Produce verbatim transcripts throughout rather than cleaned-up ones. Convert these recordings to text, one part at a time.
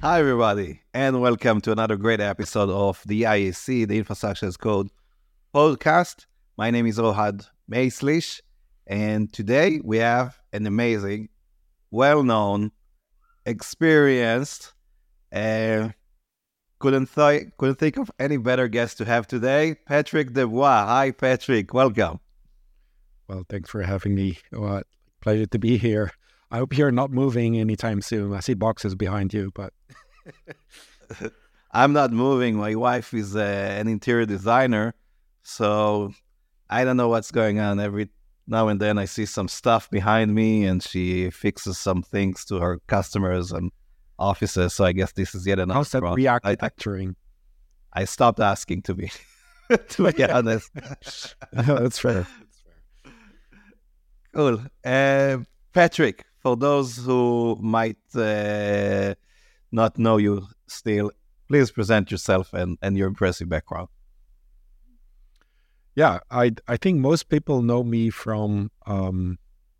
Hi, everybody, and welcome to another great episode of the I A C, the Infrastructure as Code podcast. My name is Ohad Meislish, and today we have an amazing, well-known, experienced, uh, couldn't, th- couldn't think of any better guest to have today, Patrick Debois. Hi, Patrick. Welcome. Well, thanks for having me. Uh, pleasure to be here. I hope you're not moving anytime soon. I see boxes behind you, but... I'm not moving. My wife is uh, an interior designer, so I don't know what's going on. Every now and then I see some stuff behind me, and she fixes some things to her customers and offices, so I guess this is yet another How's that front. re-architecturing? I, I stopped asking, to be, to be honest. No, that's fair. Cool. Uh, Patrick, for those who might uh, not know you still, please present yourself and, and your impressive background. Yeah, I I think most people know me from um,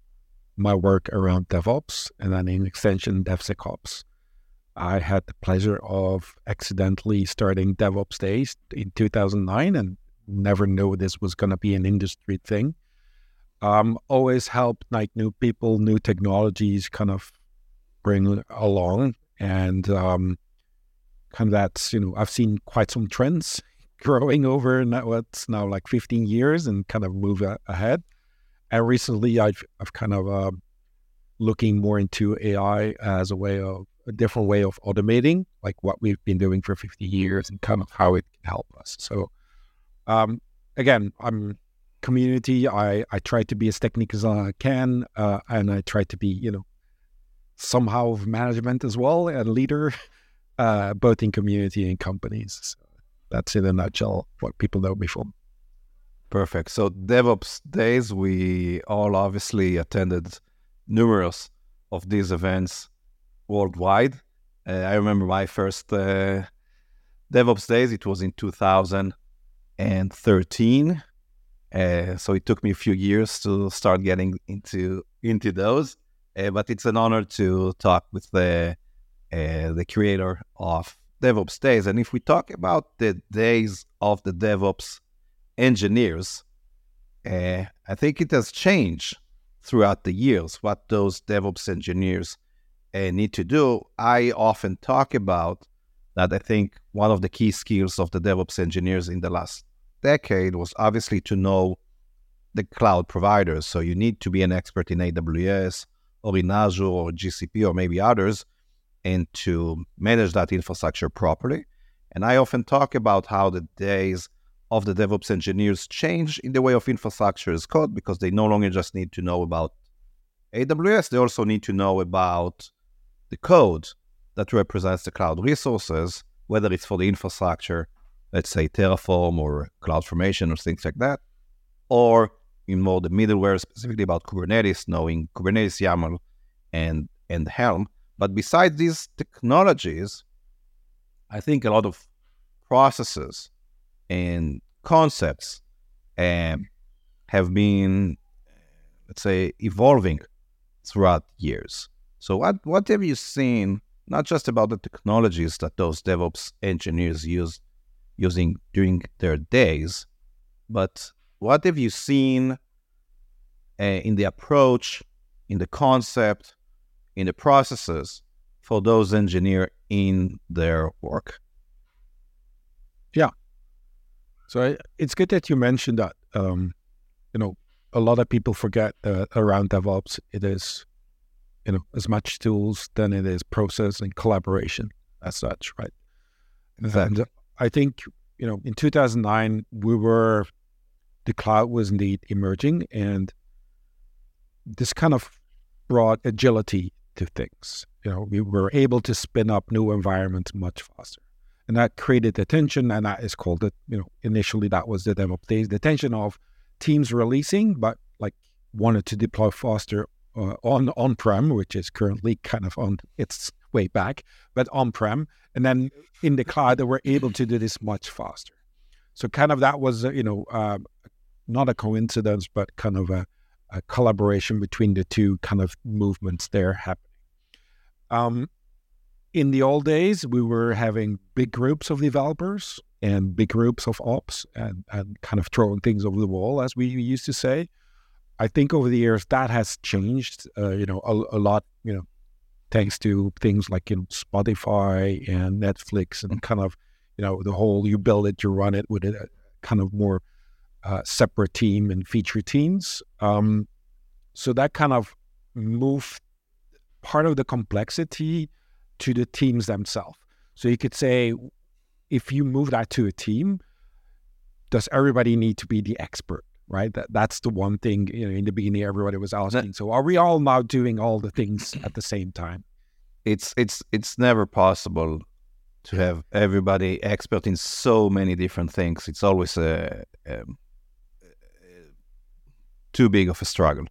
my work around DevOps and then in extension DevSecOps. I had the pleasure of accidentally starting DevOps Days in two thousand nine and never knew this was going to be an industry thing. Um, always helped like new people, new technologies kind of bring along. And um, kind of that's, you know, I've seen quite some trends growing over now, what's now like fifteen years and kind of move a- ahead. And recently I've, I've kind of uh, looking more into A I as a way of, a different way of automating, like what we've been doing for fifty years and kind of how it can help us. So um, again, I'm community. I, I try to be as technical as I can, uh, and I try to be, you know, somehow of management as well, a leader, uh, both in community and companies. So that's in a nutshell what people know me from. Perfect. So DevOps Days, we all obviously attended numerous of these events worldwide. Uh, I remember my first uh, DevOps Days, it was in two thousand thirteen. Uh, so it took me a few years to start getting into into those. Uh, but it's an honor to talk with the uh, the creator of DevOps Days. And if we talk about the days of the DevOps engineers, uh, I think it has changed throughout the years what those DevOps engineers uh, need to do. I often talk about that. I think one of the key skills of the DevOps engineers in the last decade was obviously to know the cloud providers. So you need to be an expert in A W S or in Azure or G C P or maybe others, and to manage that infrastructure properly. And I often talk about how the days of the DevOps engineers change in the way of infrastructure as code, because they no longer just need to know about A W S, they also need to know about the code that represents the cloud resources, whether it's for the infrastructure, let's say Terraform or CloudFormation or things like that, or in more the middleware, specifically about Kubernetes, knowing Kubernetes YAML and, and Helm. But besides these technologies, I think a lot of processes and concepts um, have been, let's say, evolving throughout years. So what, what have you seen, not just about the technologies that those DevOps engineers use using during their days, but what have you seen uh, in the approach, in the concept, in the processes for those engineers in their work? Yeah. So I, it's good that you mentioned that. Um, you know, a lot of people forget uh, around DevOps, it is, you know, as much tools than it is process and collaboration as such, right? Exactly. And I think, you know, in two thousand nine, we were, the cloud was indeed emerging, and this kind of brought agility to things. You know, we were able to spin up new environments much faster. And that created the tension, and that is called it, you know, initially that was the DevOps days, the tension of teams releasing, but like wanted to deploy faster uh, on on-prem, which is currently kind of on its way back, but on-prem. And then in the cloud, they were able to do this much faster. So kind of that was, uh, you know, uh, not a coincidence, but kind of a, a collaboration between the two kind of movements there happening. Um, in the old days, we were having big groups of developers and big groups of ops and, and kind of throwing things over the wall, as we used to say. I think over the years that has changed, uh, you know, a, a lot, you know, thanks to things like, you know, Spotify and Netflix and kind of, you know, the whole you build it, you run it with a kind of more uh, separate team and feature teams. Um, so that kind of moved part of the complexity to the teams themselves. So you could say, if you move that to a team, does everybody need to be the expert, right? That That's the one thing, you know, in the beginning, everybody was asking. So are we all now doing all the things at the same time? It's it's it's never possible to have everybody expert in so many different things. It's always a, a, a too big of a struggle.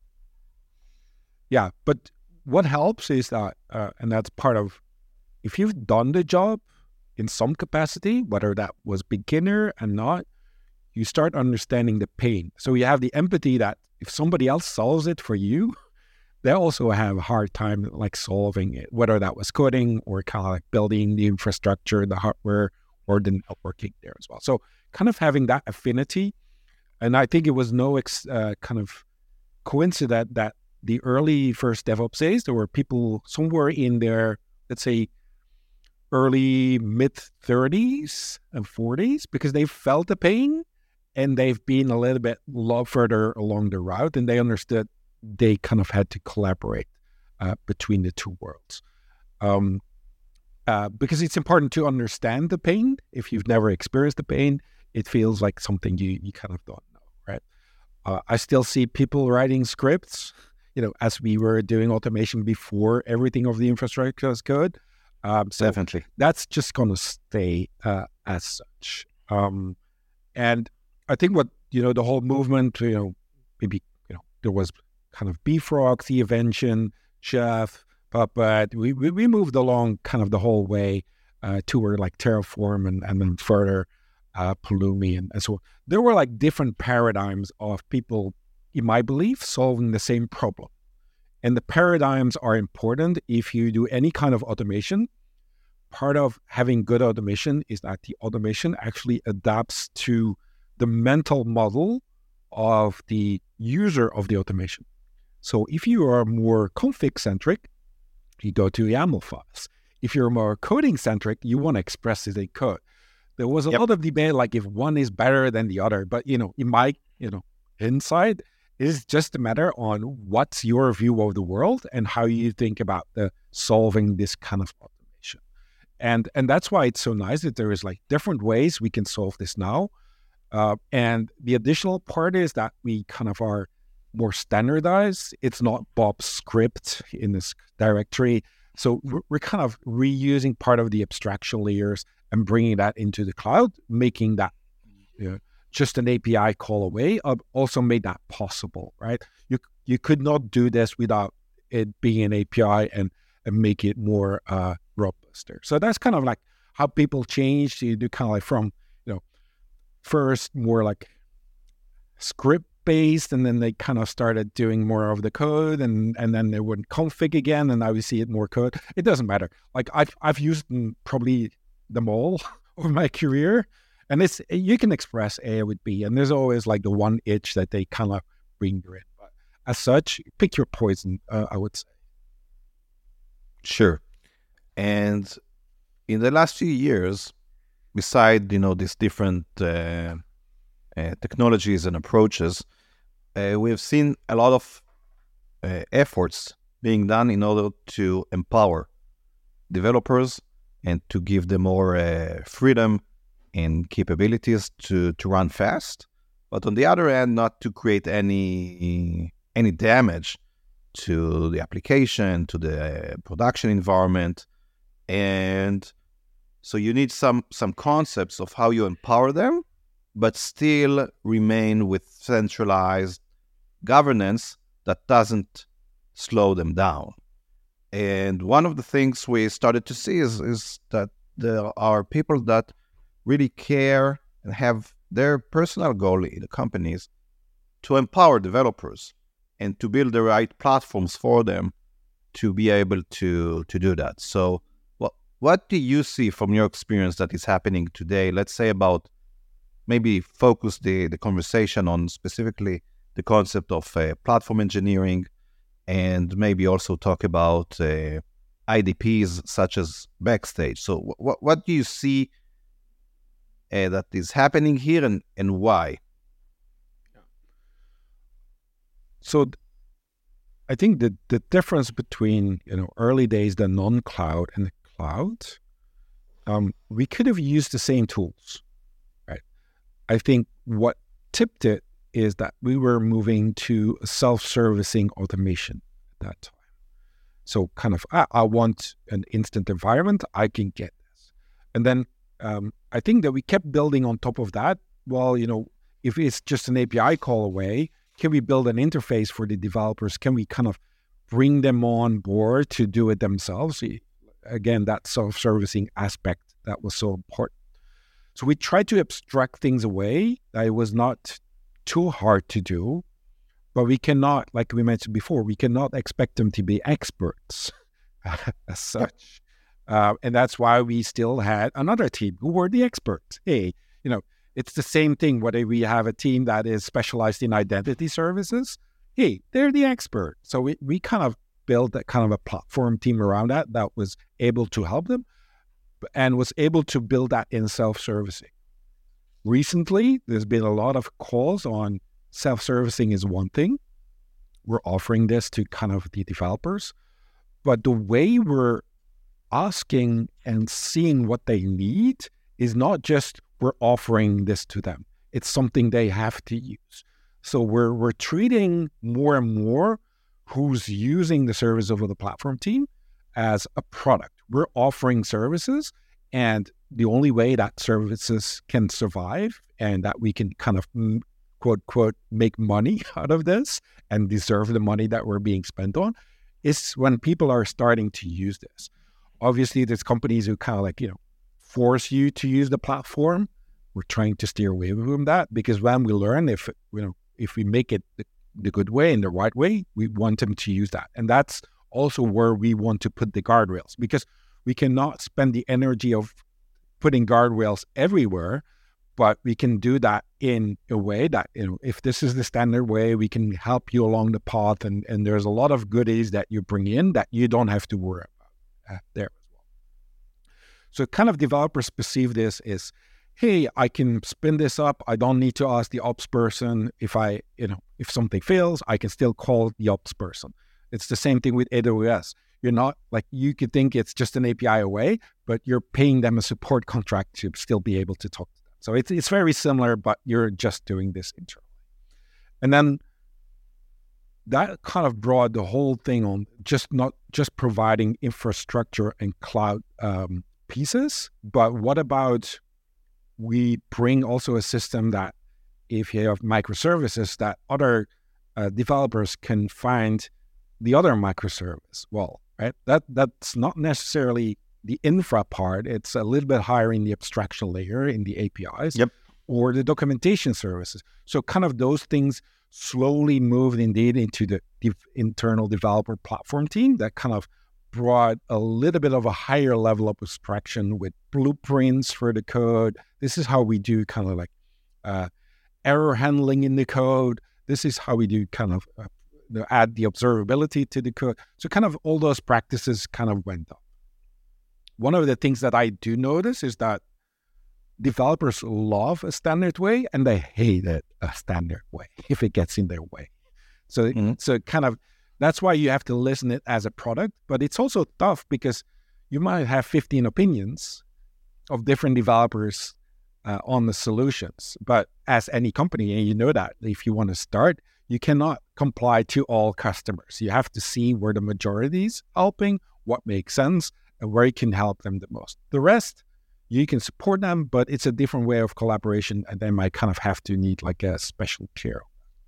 Yeah, but what helps is that, uh, and that's part of, if you've done the job in some capacity, whether that was beginner and not, you start understanding the pain. So you have the empathy that if somebody else solves it for you, they also have a hard time like solving it, whether that was coding or kind of like building the infrastructure, the hardware, or the networking there as well. So kind of having that affinity. And I think it was no ex, uh, kind of coincidence that the early first DevOps days, there were people somewhere in their, let's say, early mid thirties and forties, because they felt the pain and they've been a little bit lo- further along the route, and they understood they kind of had to collaborate uh, between the two worlds. Um, uh, because it's important to understand the pain. If you've never experienced the pain, it feels like something you, you kind of don't know, right? Uh, I still see people writing scripts, you know, as we were doing automation before everything of the infrastructure as code. Um, so Definitely. That's just going to stay uh, as such. Um, and I think what, you know, the whole movement, you know, maybe, you know, there was kind of Bfrog, the Evention, Chef, Puppet. We, we we moved along kind of the whole way uh, toward like Terraform and, and then further uh, Pulumi and, and so on. There were like different paradigms of people, in my belief, solving the same problem. And the paradigms are important if you do any kind of automation. Part of having good automation is that the automation actually adapts to the mental model of the user of the automation. So if you are more config-centric, you go to YAML files. If you're more coding-centric, you want to express it in code. There was a yep. lot of debate, like if one is better than the other. But, you know, in my, you know, insight, it's just a matter on what's your view of the world and how you think about the solving this kind of automation. And and that's why it's so nice that there is like different ways we can solve this now. Uh, and the additional part is that we kind of are more standardized. It's not Bob's script in this directory. So we're, we're kind of reusing part of the abstraction layers and bringing that into the cloud, making that, you know, just an A P I call away, uh, also made that possible, right? You you could not do this without it being an A P I and, and make it more uh, robust. So that's kind of like how people changed. You do kind of like from, you know, first more like script based, and then they kind of started doing more of the code, and, and then they wouldn't config again, and now we see it more code. It doesn't matter. Like I've I've used them, probably them all over my career. And it's, you can express A with B, and there's always like the one itch that they kind of bring you in. But as such, pick your poison, uh, I would say. Sure. And in the last few years, beside, you know, these different uh, uh, technologies and approaches, uh, we have seen a lot of uh, efforts being done in order to empower developers and to give them more uh, freedom and capabilities to, to run fast, but on the other hand, not to create any any damage to the application, to the production environment. And so you need some some concepts of how you empower them, but still remain with centralized governance that doesn't slow them down. And one of the things we started to see is, is that there are people that really care and have their personal goal in the companies to empower developers and to build the right platforms for them to be able to, to do that. So what what do you see from your experience that is happening today? Let's say about maybe focus the, the conversation on specifically the concept of uh, platform engineering, and maybe also talk about uh, I D Ps such as Backstage. So w- w- what do you see uh, that is happening here, and, and why? So th- I think the, the difference between, you know, early days, the non-cloud and the cloud, um, we could have used the same tools, right? I think what tipped it is that we were moving to self-servicing automation at that time. So kind of, ah, I want an instant environment, I can get this. And then um, I think that we kept building on top of that. Well, you know, if it's just an A P I call away, can we build an interface for the developers? Can we kind of bring them on board to do it themselves? Again, that self-servicing aspect that was so important. So we tried to abstract things away. It was not too hard to do, but we cannot, like we mentioned before, we cannot expect them to be experts as such. Uh, and that's why we still had another team who were the experts. Hey, you know, it's the same thing whether we have a team that is specialized in identity services. Hey, they're the expert. So we, we kind of built that kind of a platform team around that that was able to help them and was able to build that in self-servicing. Recently, there's been a lot of calls on self-servicing is one thing. We're offering this to kind of the developers, but the way we're asking and seeing what they need is not just we're offering this to them. It's something they have to use. So we're we're treating more and more who's using the service of the platform team as a product. We're offering services, and the only way that services can survive and that we can kind of quote, quote, make money out of this and deserve the money that we're being spent on is when people are starting to use this. Obviously, there's companies who kind of like, you know, force you to use the platform. We're trying to steer away from that because when we learn, if, you know, if we make it the, the good way and the right way, we want them to use that. And that's also where we want to put the guardrails, because we cannot spend the energy of putting guardrails everywhere, but we can do that in a way that, you know, if this is the standard way, we can help you along the path. And, and there's a lot of goodies that you bring in that you don't have to worry about uh, there as well. So kind of developers perceive this as, hey, I can spin this up. I don't need to ask the ops person. If I, you know, if something fails, I can still call the ops person. It's the same thing with A W S. You're not like, you could think it's just an A P I away, but you're paying them a support contract to still be able to talk to them. So it's it's very similar, but you're just doing this internally. And then that kind of brought the whole thing on just not just providing infrastructure and cloud um, pieces, but what about we bring also a system that if you have microservices that other uh, developers can find the other microservice. Well, right? That that's not necessarily the infra part. It's a little bit higher in the abstraction layer in the A P Is, yep, or the documentation services. So kind of those things slowly moved indeed into the de- internal developer platform team that kind of brought a little bit of a higher level of abstraction with blueprints for the code. This is how we do kind of like uh, error handling in the code. This is how we do kind of uh, add the observability to the code. So kind of all those practices kind of went up. One of the things that I do notice is that developers love a standard way and they hate it a standard way if it gets in their way. So, mm-hmm. so kind of, that's why you have to listen it as a product, but it's also tough because you might have fifteen opinions of different developers uh, on the solutions. But as any company, and you know that if you want to start, you cannot comply to all customers. You have to see where the majority is helping, what makes sense, and where you can help them the most. The rest, you can support them, but it's a different way of collaboration, and they might kind of have to need like a special care.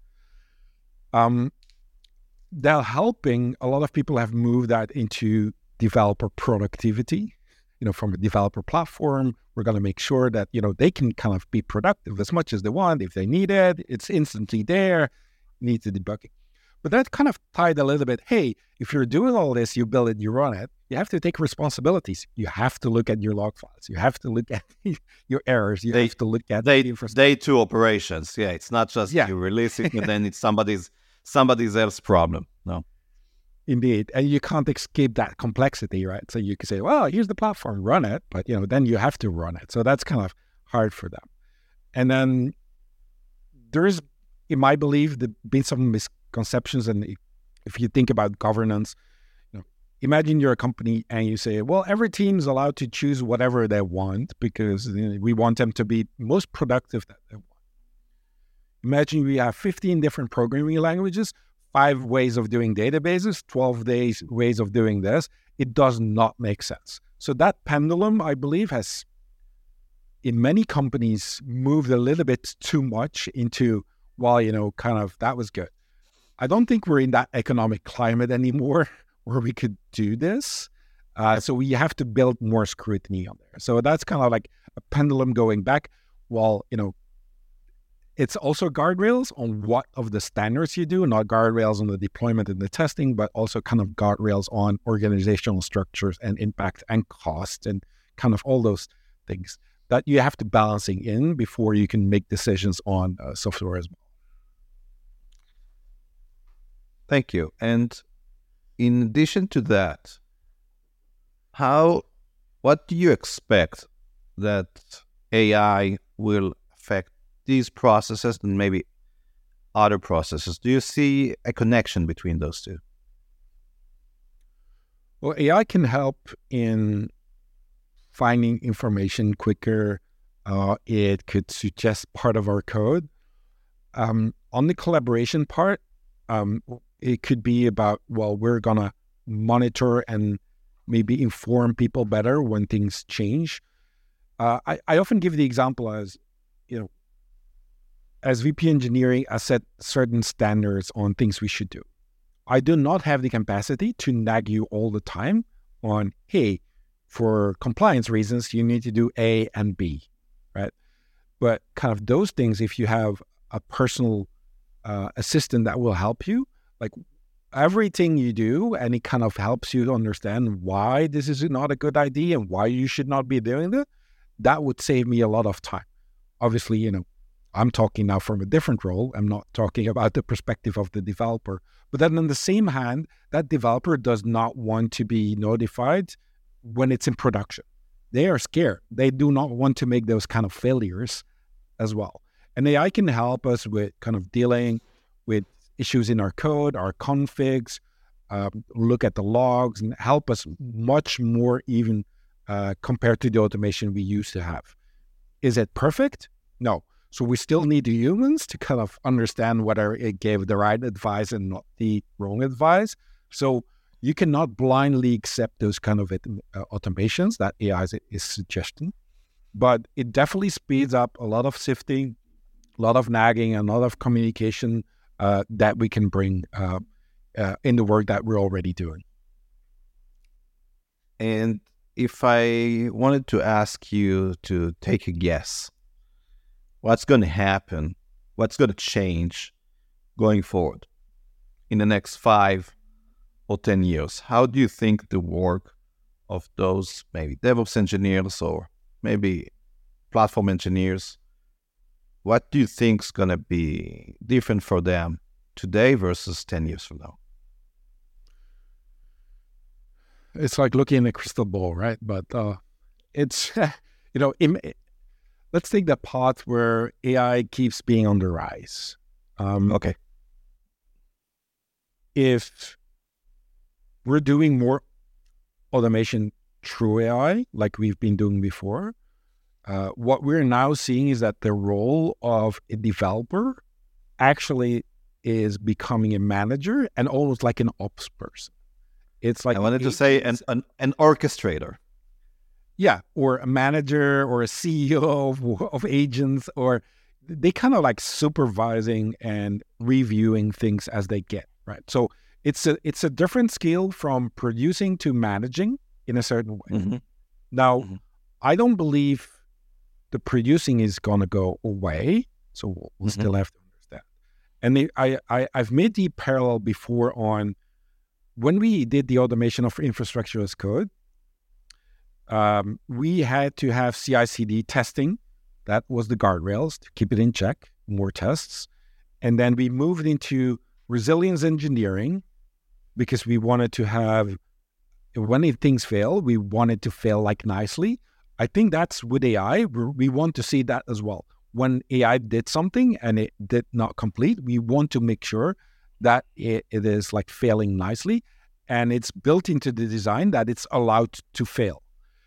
Um, they're helping, a lot of people have moved that into developer productivity. You know, from a developer platform, we're going to make sure that, you know, they can kind of be productive as much as they want. If they need it, it's instantly there, needs the debugging. But that kind of tied a little bit, hey, if you're doing all this, you build it, you run it, you have to take responsibilities. You have to look at your log files. You have to look at your errors. You They- have to look at Day, the infrastructure. day two operations. Yeah, it's not just Yeah. you release it and then it's somebody's somebody else's problem. No. Indeed. And you can't escape that complexity, right? So you can say, well, here's the platform, run it. But, you know, then you have to run it. So that's kind of hard for them. And then there's, in my belief, there been some misconceptions. And if you think about governance, you know, imagine you're a company and you say, well, every team's allowed to choose whatever they want because you know, we want them to be most productive that they want. Imagine we have fifteen different programming languages, five ways of doing databases, twelve days ways of doing this. It does not make sense. So that pendulum, I believe, has, in many companies, moved a little bit too much into, well, you know, kind of, that was good. I don't think we're in that economic climate anymore where we could do this. Uh, so we have to build more scrutiny on there. So that's kind of like a pendulum going back. Well, you know, it's also guardrails on what of the standards you do, not guardrails on the deployment and the testing, but also kind of guardrails on organizational structures and impact and cost and kind of all those things that you have to balancing in before you can make decisions on uh, software as well. Thank you. And in addition to that, how, what do you expect that A I will affect these processes and maybe other processes? Do you see a connection between those two? Well, A I can help in finding information quicker. Uh, it could suggest part of our code. Um, on the collaboration part, um, it could be about, well, we're going to monitor and maybe inform people better when things change. Uh, I, I often give the example as, you know, as V P engineering, I set certain standards on things we should do. I do not have the capacity to nag you all the time on, hey, for compliance reasons, you need to do A and B, right? But kind of those things, if you have a personal uh, assistant that will help you, like everything you do, and it kind of helps you to understand why this is not a good idea and why you should not be doing it, that would save me a lot of time. Obviously, you know, I'm talking now from a different role. I'm not talking about the perspective of the developer. But then on the same hand, that developer does not want to be notified when it's in production. They are scared. They do not want to make those kind of failures as well. And A I can help us with kind of dealing with issues in our code, our configs, um, look at the logs, and help us much more even uh, compared to the automation we used to have. Is it perfect? No. So we still need the humans to kind of understand whether it gave the right advice and not the wrong advice. So you cannot blindly accept those kind of uh, automations that A I is, is suggesting. But it definitely speeds up a lot of sifting, a lot of nagging, and a lot of communication uh, that we can bring uh, uh, in the work that we're already doing. And if I wanted to ask you to take a guess, what's going to happen? What's going to change going forward in the next five or ten years? How do you think the work of those maybe DevOps engineers or maybe platform engineers, what do you think is going to be different for them today versus ten years from now? It's like looking in a crystal ball, right? But uh, it's, you know, im- let's take the path where A I keeps being on the rise. Um, okay. If we're doing more automation through A I, like we've been doing before, uh, what we're now seeing is that the role of a developer actually is becoming a manager and almost like an ops person. It's like I wanted to say an, an, an orchestrator. Yeah, or a manager or a C E O of, of agents, or they kind of like supervising and reviewing things as they get, right? So it's a it's a different skill from producing to managing in a certain way. Mm-hmm. Now, mm-hmm. I don't believe the producing is going to go away, so we'll, we'll mm-hmm. still have to understand. And they, I, I, I've made the parallel before on when we did the automation of infrastructure as code, um, we had to have C I C D testing. That was the guardrails to keep it in check, more tests. And then we moved into resilience engineering because we wanted to have, when things fail, we wanted to fail like nicely. I think that's with A I, we want to see that as well. When A I did something and it did not complete, we want to make sure that it, it is like failing nicely and it's built into the design that it's allowed to fail.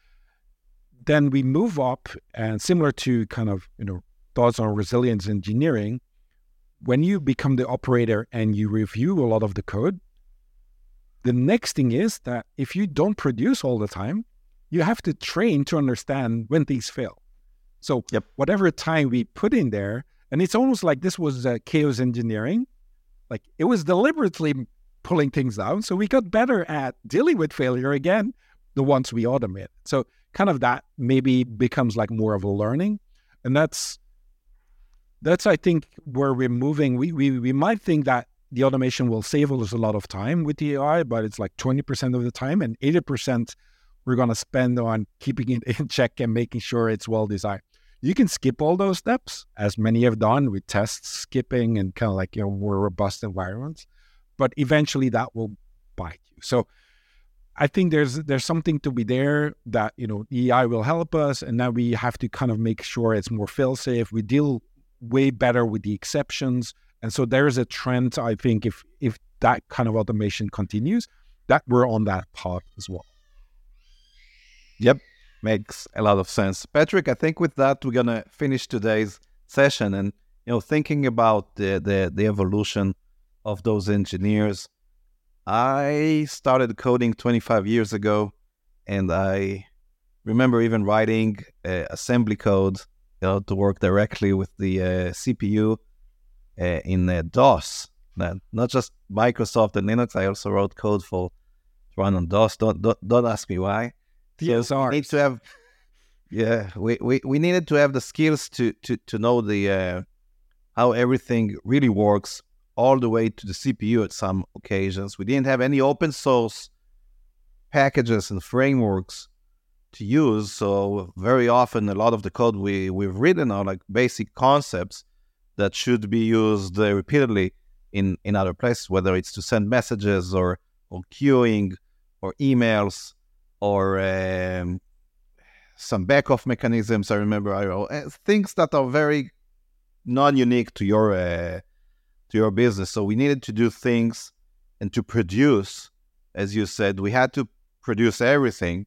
Then we move up, and similar to kind of, you know, thoughts on resilience engineering, when you become the operator and you review a lot of the code, the next thing is that if you don't produce all the time, you have to train to understand when things fail. So yep. whatever time we put in there, and it's almost like this was uh, chaos engineering, like it was deliberately pulling things down. So we got better at dealing with failure again, the ones we automate. So kind of that maybe becomes like more of a learning. And that's, that's I think, where we're moving. We, we, we might think that the automation will save us a lot of time with the A I, but it's like twenty percent of the time, and eighty percent we're going to spend on keeping it in check and making sure it's well designed. You can skip all those steps, as many have done with tests skipping and kind of like, you know, more robust environments, but eventually that will bite you. So I think there's there's something to be there that, you know, A I will help us, and now we have to kind of make sure it's more fail-safe. We deal way better with the exceptions. And so there is a trend, I think, if if that kind of automation continues, that we're on that path as well. Yep, makes a lot of sense. Patrick, I think with that, we're going to finish today's session. And, you know, thinking about the, the, the evolution of those engineers, I started coding twenty-five years ago, and I remember even writing uh, assembly code, you know, to work directly with the uh, C P U uh, in uh, DOS. Now, not just Microsoft and Linux. I also wrote code for to run on DOS. Don't don't, don't ask me why. So we need to have, yeah, we, we, we needed to have the skills to to to know the uh, how everything really works, all the way to the C P U at some occasions. We didn't have any open source packages and frameworks to use, so very often a lot of the code we, we've written are like basic concepts that should be used uh, repeatedly in, in other places, whether it's to send messages or, or queuing or emails or um, some backoff mechanisms. I remember I wrote uh, things that are very non-unique to your uh, to your business. So we needed to do things and to produce, as you said, we had to produce everything.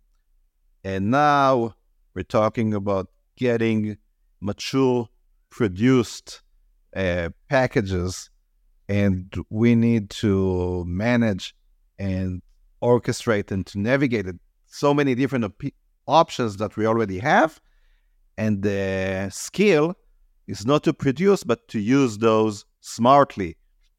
And now we're talking about getting mature, produced uh, packages, and we need to manage and orchestrate and to navigate it. So many different op- options that we already have. And the skill is not to produce, but to use those smartly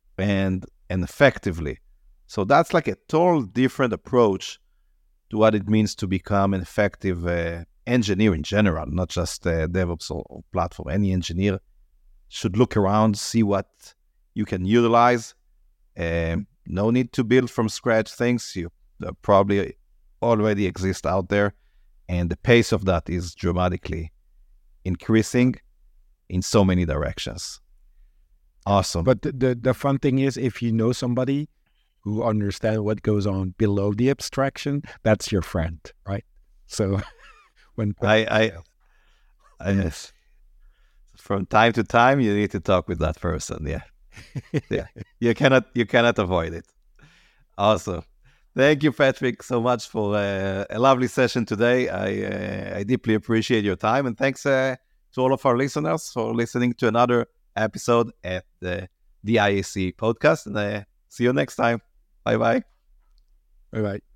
and and effectively. So that's like a total different approach to what it means to become an effective uh, engineer in general, not just uh, DevOps or, or platform. Any engineer should look around, see what you can utilize. Um, no need to build from scratch things. You uh, probably already exist out there, and the pace of that is dramatically increasing in so many directions. Awesome. But the, the, the fun thing is, if you know somebody who understands what goes on below the abstraction, that's your friend, right? So when I, I, I yes. From time to time, you need to talk with that person. Yeah, yeah. You cannot, you cannot avoid it. Awesome. Thank you, Patrick, so much for uh, a lovely session today. I, uh, I deeply appreciate your time, and thanks uh, to all of our listeners for listening to another episode at the D I A C podcast. And uh, see you next time. Bye bye. Bye bye.